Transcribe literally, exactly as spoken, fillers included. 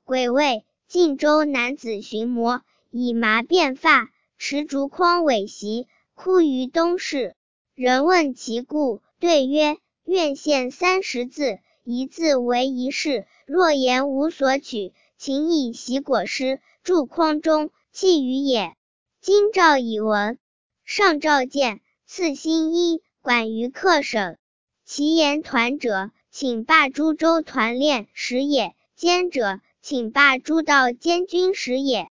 癸未，晋州男子寻魔，以麻辫发，持竹筐尾袭，哭于东市。人问其故，对曰：愿献三十字，一字为一事，若言无所取，请以袭果尸，注筐中，弃于也。今诏已闻。上诏见，赐新衣，管于客省。其言团者，请罢诸州团练使也；监者，请罢诸道监军使也。